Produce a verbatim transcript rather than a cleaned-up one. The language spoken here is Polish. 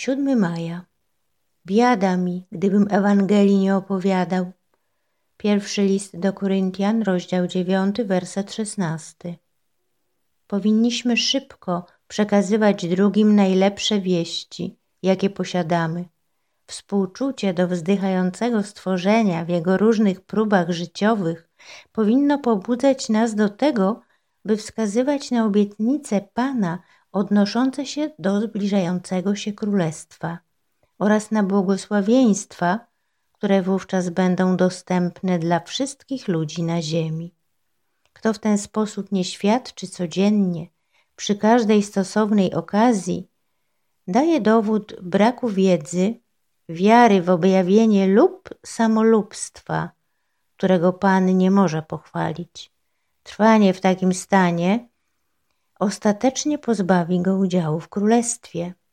siódmego maja. Biada mi, gdybym Ewangelii nie opowiadał. Pierwszy list do Koryntian, rozdział dziewiąty, werset szesnasty. Powinniśmy szybko przekazywać drugim najlepsze wieści, jakie posiadamy. Współczucie do wzdychającego stworzenia w jego różnych próbach życiowych powinno pobudzać nas do tego, by wskazywać na obietnice Pana odnoszące się do zbliżającego się królestwa oraz na błogosławieństwa, które wówczas będą dostępne dla wszystkich ludzi na ziemi. Kto w ten sposób nie świadczy codziennie, przy każdej stosownej okazji, daje dowód braku wiedzy, wiary w objawienie lub samolubstwa, którego Pan nie może pochwalić. Trwanie w takim stanie ostatecznie pozbawi go udziału w królestwie.